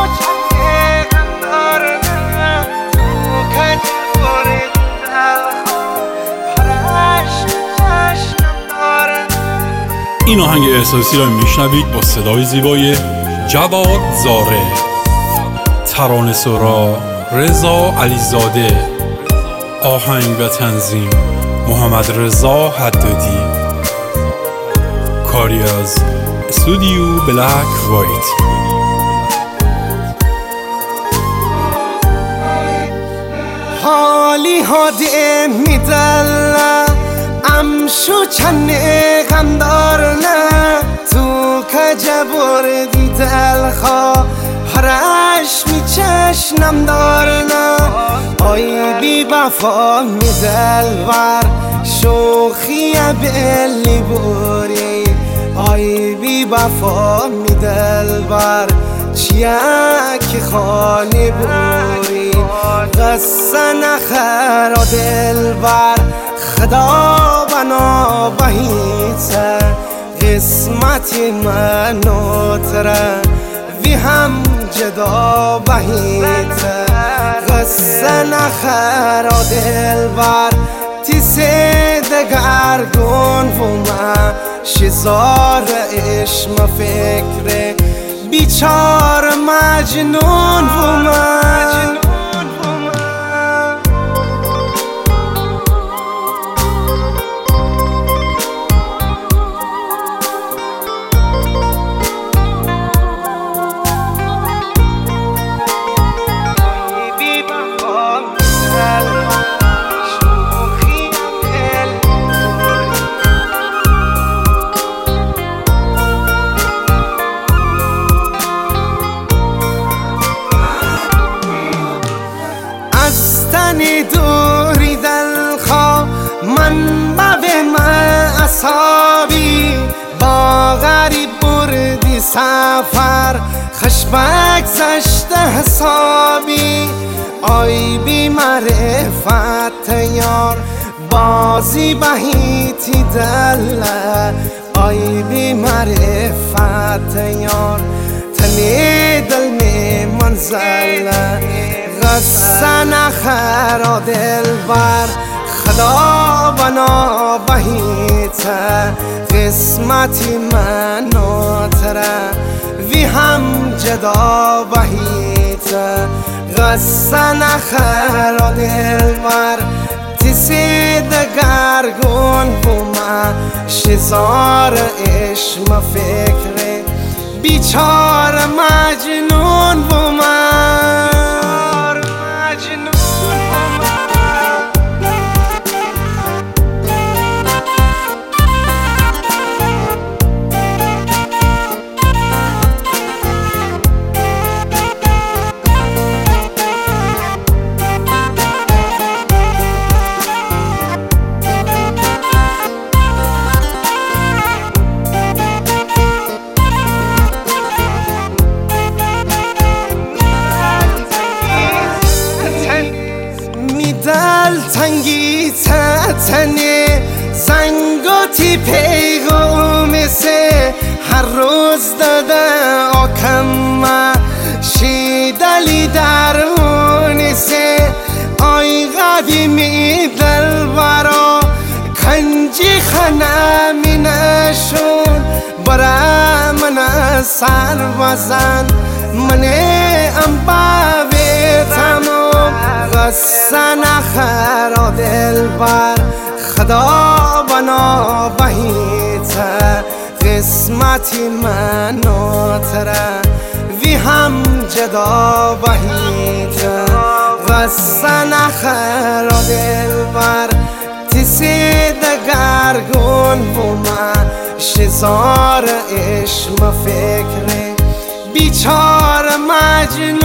این آهنگ احساسی را میشنوید با صدای زیبای جواد زاره، ترانه‌سرا رضا علیزاده، آهنگ و تنظیم محمد رضا حدادی، کاری از استودیو بلک وایت. حالی هاده میدل امشو چنه غم دارنه تو کجا بردی دلخوا هرش می چشنم دارنه آی بی وفا می دلبر شوخی بلی بوری آی بی وفا می دلبر چیه که خانی بوری قصه نخرا دلبر خدا بنا بهیته قسمتی منو تره وی هم جدا بهیته قصه نخرا دلبر تیسه دگرگون وما شزار عشم فکره بیچار مجنون وما دوری دلخوا من به معصابی با غریب بردی سفر خشبک زشته حسابی آی بی معرفت یار بازی بهیتی دل آی بی معرفت یار تنی دل می منزل قصه نخرا دلبر خدا بنا بهیته قسمتی منو تره وی هم جدا بهیته قصه نخرا دلبر تیسی دگرگون بوما شزار عشم فکره بیچار مجنون بوما دل تنگی تنه زنگاتی پیغام سه هر روز داده آکم شیدلی درون سه آی قدیمی دل برا کنجی خنمی نشون برا من سر بزن من انباوی تمام قصه نخرا دلبر خدا بنا بهیته قسمتی منو تره وی هم جدا بهیته قصه نخرا دلبر تیسی دگرگون بوما شزار عشم فکره بیچار مجنون